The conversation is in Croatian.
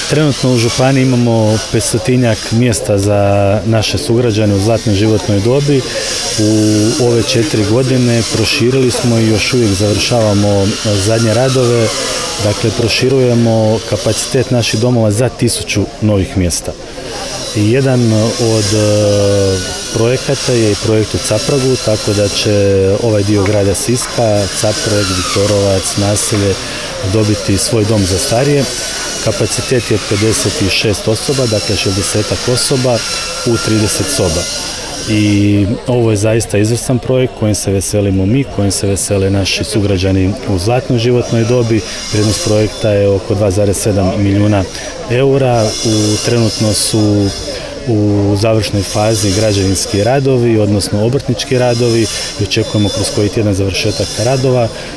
Trenutno u županiji imamo 500-tinjak mjesta za naše sugrađane u zlatnoj životnoj dobi. U ove 4 godine proširili smo i još uvijek završavamo zadnje radove. Dakle, proširujemo kapacitet naših domova za 1000 novih mjesta. I jedan od projekata je i projekt u Capragu, tako da će ovaj dio grada Siska, Caprag, Viktorovac, naselje dobiti svoj dom za starije. Kapacitet je 56 osoba, dakle 60 osoba u 30 soba. I ovo je zaista izvrstan projekt kojim se veselimo mi, kojim se vesele naši sugrađani u zlatnoj životnoj dobi. Vrijednost projekta je oko 2,7 milijuna eura. Trenutno su u završnoj fazi građevinski radovi, odnosno obrtnički radovi i očekujemo kroz koji tjedan završetak radova.